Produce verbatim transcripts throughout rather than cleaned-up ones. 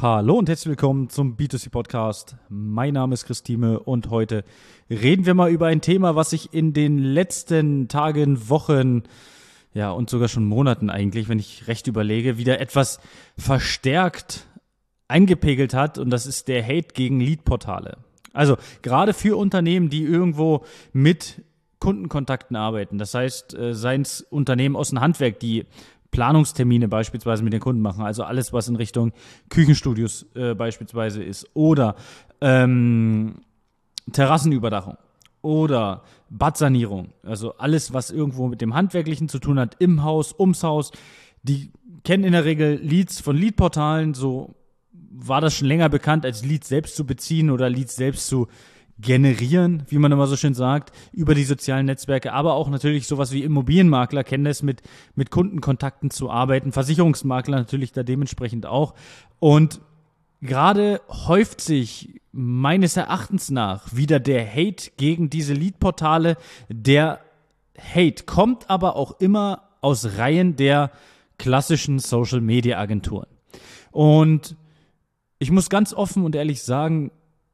Hallo und herzlich willkommen zum B zwei C Podcast. Mein Name ist Christine und heute reden wir mal über ein Thema, was sich in den letzten Tagen, Wochen, ja und sogar schon Monaten eigentlich, wenn ich recht überlege, wieder etwas verstärkt eingepegelt hat, und das ist der Hate gegen Lead-Portale. Also gerade für Unternehmen, die irgendwo mit Kundenkontakten arbeiten, das heißt, seien es Unternehmen aus dem Handwerk, die Planungstermine beispielsweise mit den Kunden machen, also alles, was in Richtung Küchenstudios äh, beispielsweise ist, oder ähm, Terrassenüberdachung oder Badsanierung, also alles, was irgendwo mit dem Handwerklichen zu tun hat, im Haus, ums Haus, die kennen in der Regel Leads von Lead-Portalen, so war das schon länger bekannt, als Leads selbst zu beziehen oder Leads selbst zu generieren, wie man immer so schön sagt, über die sozialen Netzwerke, aber auch natürlich sowas wie Immobilienmakler kennen das, mit, mit Kundenkontakten zu arbeiten, Versicherungsmakler natürlich da dementsprechend auch. Und gerade häuft sich meines Erachtens nach wieder der Hate gegen diese Lead-Portale. Der Hate kommt aber auch immer aus Reihen der klassischen Social-Media-Agenturen. Und ich muss ganz offen und ehrlich sagen,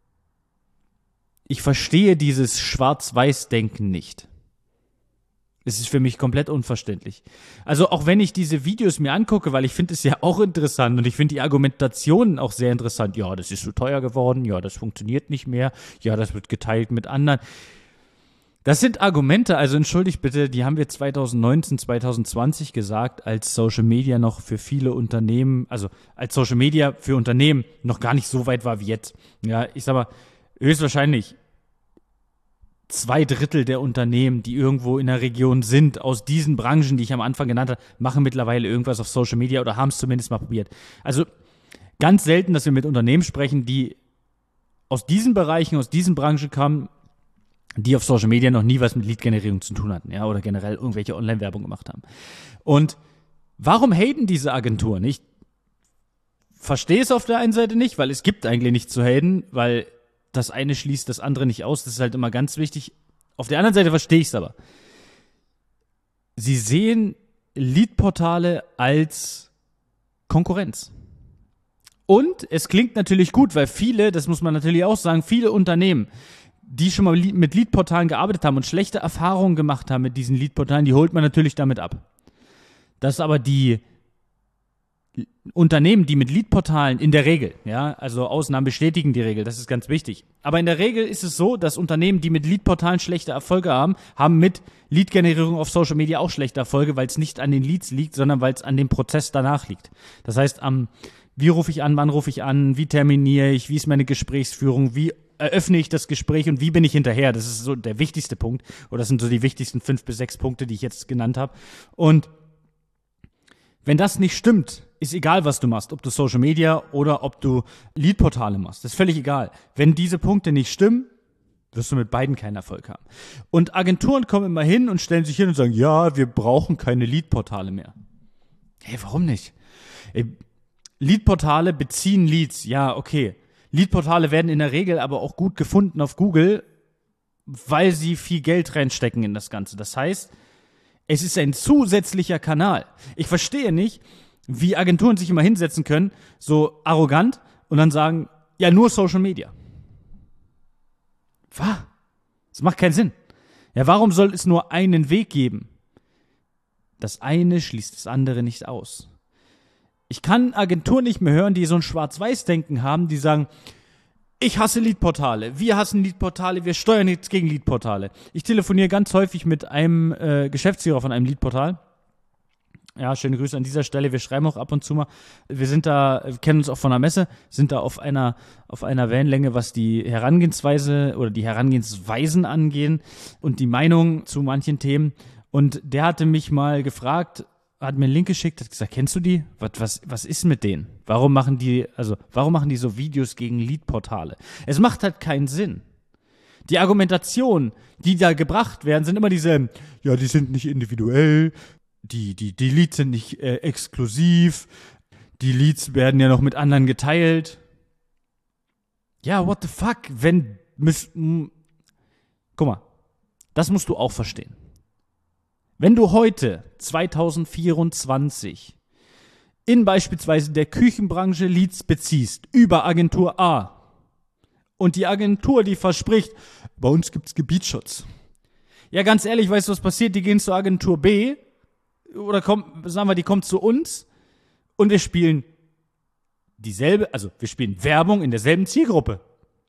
ich verstehe dieses Schwarz-Weiß-Denken nicht. Es ist für mich komplett unverständlich. Also auch wenn ich diese Videos mir angucke, weil ich finde es ja auch interessant und ich finde die Argumentationen auch sehr interessant. Ja, das ist zu teuer geworden, ja, das funktioniert nicht mehr, ja, das wird geteilt mit anderen. Das sind Argumente, also entschuldigt bitte, die haben wir zwanzig neunzehn, zwanzig zwanzig gesagt, als Social Media noch für viele Unternehmen, also als Social Media für Unternehmen noch gar nicht so weit war wie jetzt. Ja, ich sag mal, höchstwahrscheinlich zwei Drittel der Unternehmen, die irgendwo in der Region sind, aus diesen Branchen, die ich am Anfang genannt habe, machen mittlerweile irgendwas auf Social Media oder haben es zumindest mal probiert. Also ganz selten, dass wir mit Unternehmen sprechen, die aus diesen Bereichen, aus diesen Branchen kamen, die auf Social Media noch nie was mit Lead-Generierung zu tun hatten, ja, oder generell irgendwelche Online-Werbung gemacht haben. Und warum haten diese Agenturen? Ich verstehe es auf der einen Seite nicht, weil es gibt eigentlich nichts zu haten, weil das eine schließt das andere nicht aus. Das ist halt immer ganz wichtig. Auf der anderen Seite verstehe ich es aber. Sie sehen Lead-Portale als Konkurrenz. Und es klingt natürlich gut, weil viele, das muss man natürlich auch sagen, viele Unternehmen, die schon mal mit Lead-Portalen gearbeitet haben und schlechte Erfahrungen gemacht haben mit diesen Lead-Portalen, die holt man natürlich damit ab. Dass aber die Unternehmen, die mit Lead-Portalen in der Regel, ja, also Ausnahmen bestätigen die Regel, das ist ganz wichtig. Aber in der Regel ist es so, dass Unternehmen, die mit Lead-Portalen schlechte Erfolge haben, haben mit Lead-Generierung auf Social Media auch schlechte Erfolge, weil es nicht an den Leads liegt, sondern weil es an dem Prozess danach liegt. Das heißt, am wie rufe ich an, wann rufe ich an, wie terminiere ich, wie ist meine Gesprächsführung, wie eröffne ich das Gespräch und wie bin ich hinterher? Das ist so der wichtigste Punkt, oder das sind so die wichtigsten fünf bis sechs Punkte, die ich jetzt genannt habe. Und wenn das nicht stimmt, ist egal, was du machst, ob du Social Media oder ob du Lead-Portale machst. Das ist völlig egal. Wenn diese Punkte nicht stimmen, wirst du mit beiden keinen Erfolg haben. Und Agenturen kommen immer hin und stellen sich hin und sagen, ja, wir brauchen keine Lead-Portale mehr. Hey, warum nicht? Ey, Lead-Portale beziehen Leads, ja, okay. Lead-Portale werden in der Regel aber auch gut gefunden auf Google, weil sie viel Geld reinstecken in das Ganze. Das heißt, es ist ein zusätzlicher Kanal. Ich verstehe nicht, wie Agenturen sich immer hinsetzen können, so arrogant, und dann sagen, ja, nur Social Media. Was? Das macht keinen Sinn. Ja, warum soll es nur einen Weg geben? Das eine schließt das andere nicht aus. Ich kann Agenturen nicht mehr hören, die so ein Schwarz-Weiß-Denken haben, die sagen, ich hasse Lead-Portale, wir hassen Lead-Portale, wir steuern nichts gegen Lead-Portale. Ich telefoniere ganz häufig mit einem äh, Geschäftsführer von einem Lead-Portal. Ja, schöne Grüße an dieser Stelle, wir schreiben auch ab und zu mal. Wir sind da, wir kennen uns auch von der Messe, sind da auf einer, auf einer Wellenlänge, was die Herangehensweise oder die Herangehensweisen angehen und die Meinung zu manchen Themen. Und der hatte mich mal gefragt, hat mir einen Link geschickt, hat gesagt, kennst du die? Was, was, was ist mit denen? Warum machen die, also, warum machen die so Videos gegen Lead-Portale? Es macht halt keinen Sinn. Die Argumentationen, die da gebracht werden, sind immer diese, ja, die sind nicht individuell, die, die, die Leads sind nicht äh, exklusiv, die Leads werden ja noch mit anderen geteilt. Ja, what the fuck? Wenn, miss, m- guck mal, das musst du auch verstehen. Wenn du heute, zwanzig vierundzwanzig, in beispielsweise der Küchenbranche Leads beziehst über Agentur A und die Agentur, die verspricht, bei uns gibt's Gebietsschutz. Ja, ganz ehrlich, weißt du, was passiert? Die gehen zur Agentur B oder kommt, sagen wir, die kommt zu uns und wir spielen dieselbe, also wir spielen Werbung in derselben Zielgruppe.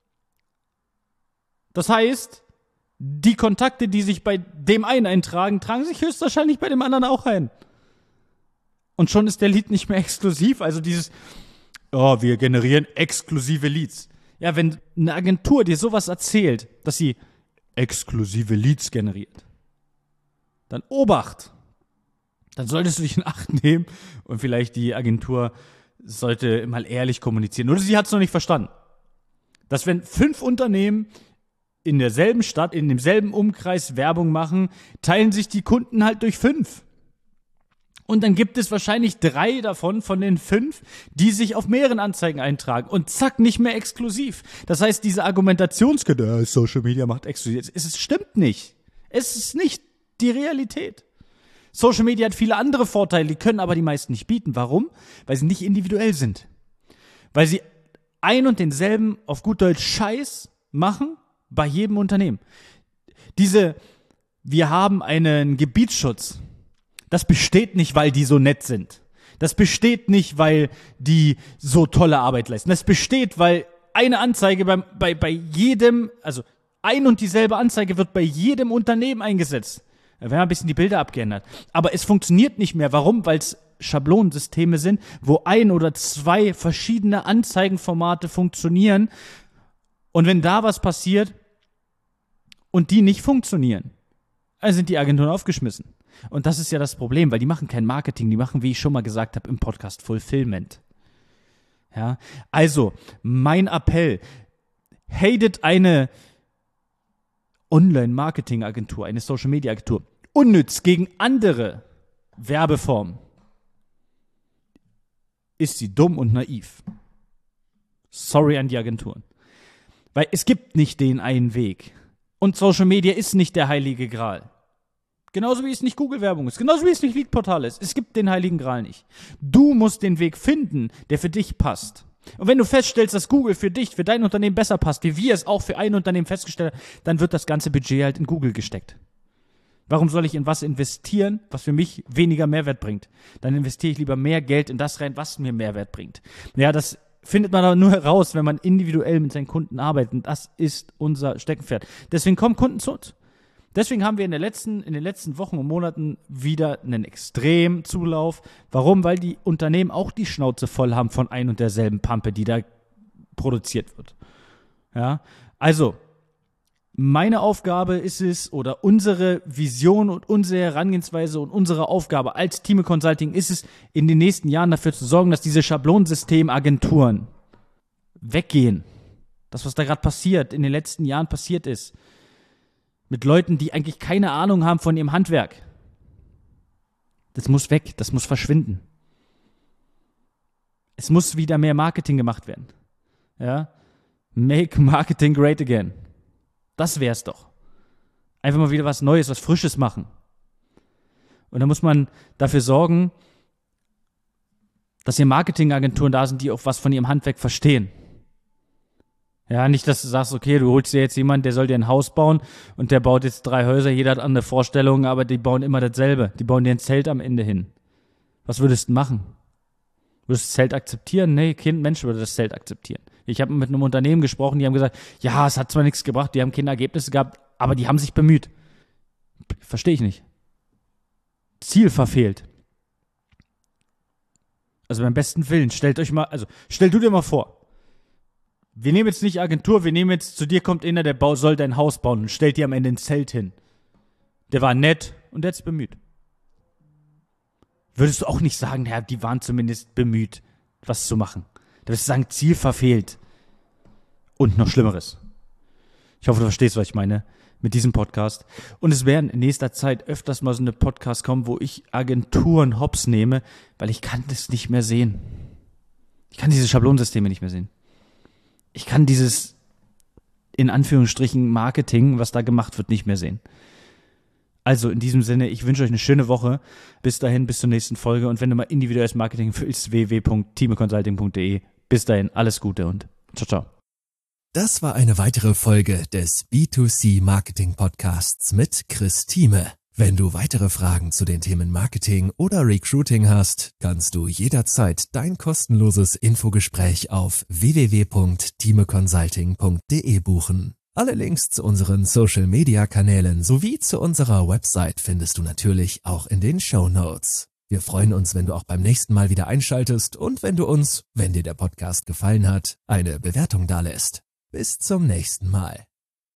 Das heißt, die Kontakte, die sich bei dem einen eintragen, tragen sich höchstwahrscheinlich bei dem anderen auch ein. Und schon ist der Lead nicht mehr exklusiv. Also dieses, oh, wir generieren exklusive Leads. Ja, wenn eine Agentur dir sowas erzählt, dass sie exklusive Leads generiert, dann Obacht. Dann solltest du dich in Acht nehmen und vielleicht die Agentur sollte mal ehrlich kommunizieren. Oder sie hat es noch nicht verstanden. Dass wenn fünf Unternehmen in derselben Stadt, in demselben Umkreis Werbung machen, teilen sich die Kunden halt durch fünf. Und dann gibt es wahrscheinlich drei davon, von den fünf, die sich auf mehreren Anzeigen eintragen. Und zack, nicht mehr exklusiv. Das heißt, diese Argumentationskette, ja, Social Media macht exklusiv, es stimmt nicht. Es ist nicht die Realität. Social Media hat viele andere Vorteile, die können aber die meisten nicht bieten. Warum? Weil sie nicht individuell sind. Weil sie ein und denselben, auf gut Deutsch, Scheiß machen bei jedem Unternehmen. Diese, wir haben einen Gebietsschutz. Das besteht nicht, weil die so nett sind. Das besteht nicht, weil die so tolle Arbeit leisten. Das besteht, weil eine Anzeige bei, bei, bei jedem, also ein und dieselbe Anzeige wird bei jedem Unternehmen eingesetzt. Da werden ein bisschen die Bilder abgeändert. Aber es funktioniert nicht mehr. Warum? Weil es Schablonensysteme sind, wo ein oder zwei verschiedene Anzeigenformate funktionieren. Und wenn da was passiert und die nicht funktionieren, dann sind die Agenturen aufgeschmissen. Und das ist ja das Problem, weil die machen kein Marketing, die machen, wie ich schon mal gesagt habe, im Podcast Fulfillment. Ja, also, mein Appell, hatet eine Online-Marketing-Agentur, eine Social-Media-Agentur, unnütz gegen andere Werbeformen, ist sie dumm und naiv. Sorry an die Agenturen. Weil es gibt nicht den einen Weg. Und Social Media ist nicht der heilige Gral. Genauso wie es nicht Google-Werbung ist. Genauso wie es nicht Lead-Portal ist. Es gibt den heiligen Gral nicht. Du musst den Weg finden, der für dich passt. Und wenn du feststellst, dass Google für dich, für dein Unternehmen besser passt, wie wir es auch für ein Unternehmen festgestellt haben, dann wird das ganze Budget halt in Google gesteckt. Warum soll ich in was investieren, was für mich weniger Mehrwert bringt? Dann investiere ich lieber mehr Geld in das rein, was mir Mehrwert bringt. Ja, das findet man aber nur heraus, wenn man individuell mit seinen Kunden arbeitet. Und das ist unser Steckenpferd. Deswegen kommen Kunden zu uns. Deswegen haben wir in, der letzten, in den letzten Wochen und Monaten wieder einen extremen Zulauf. Warum? Weil die Unternehmen auch die Schnauze voll haben von ein und derselben Pampe, die da produziert wird. Ja, also meine Aufgabe ist es, oder unsere Vision und unsere Herangehensweise und unsere Aufgabe als Thieme Consulting ist es, in den nächsten Jahren dafür zu sorgen, dass diese Schablonensystemagenturen weggehen. Das, was da gerade passiert, in den letzten Jahren passiert ist. Mit Leuten, die eigentlich keine Ahnung haben von ihrem Handwerk. Das muss weg, das muss verschwinden. Es muss wieder mehr Marketing gemacht werden. Ja? Make Marketing great again. Das wär's doch. Einfach mal wieder was Neues, was Frisches machen. Und da muss man dafür sorgen, dass hier Marketingagenturen da sind, die auch was von ihrem Handwerk verstehen. Ja, nicht, dass du sagst, okay, du holst dir jetzt jemanden, der soll dir ein Haus bauen und der baut jetzt drei Häuser, jeder hat andere Vorstellungen, aber die bauen immer dasselbe. Die bauen dir ein Zelt am Ende hin. Was würdest du machen? Würdest du das Zelt akzeptieren? Nee, kein Mensch würde das Zelt akzeptieren. Ich habe mit einem Unternehmen gesprochen, die haben gesagt, ja, es hat zwar nichts gebracht, die haben keine Ergebnisse gehabt, aber die haben sich bemüht. Verstehe ich nicht. Ziel verfehlt. Also beim besten Willen, stellt euch mal, also stell du dir mal vor, wir nehmen jetzt nicht Agentur, wir nehmen jetzt, zu dir kommt einer, der Bau, soll dein Haus bauen und stellt dir am Ende ein Zelt hin. Der war nett und der hat sich bemüht. Würdest du auch nicht sagen, ja, die waren zumindest bemüht, was zu machen. Da würdest du sagen, Ziel verfehlt. Und noch Schlimmeres. Ich hoffe, du verstehst, was ich meine mit diesem Podcast. Und es werden in nächster Zeit öfters mal so eine Podcasts kommen, wo ich Agenturen hops nehme, weil ich kann das nicht mehr sehen. Ich kann diese Schablonensysteme nicht mehr sehen. Ich kann dieses, in Anführungsstrichen, Marketing, was da gemacht wird, nicht mehr sehen. Also in diesem Sinne, ich wünsche euch eine schöne Woche. Bis dahin, bis zur nächsten Folge. Und wenn du mal individuelles Marketing willst, w w w punkt thieme consulting punkt d e. Bis dahin, alles Gute und ciao, ciao. Das war eine weitere Folge des B zwei C Marketing Podcasts mit Chris Thieme. Wenn du weitere Fragen zu den Themen Marketing oder Recruiting hast, kannst du jederzeit dein kostenloses Infogespräch auf w w w punkt thieme consulting punkt d e buchen. Alle Links zu unseren Social-Media-Kanälen sowie zu unserer Website findest du natürlich auch in den Shownotes. Wir freuen uns, wenn du auch beim nächsten Mal wieder einschaltest und wenn du uns, wenn dir der Podcast gefallen hat, eine Bewertung dalässt. Bis zum nächsten Mal.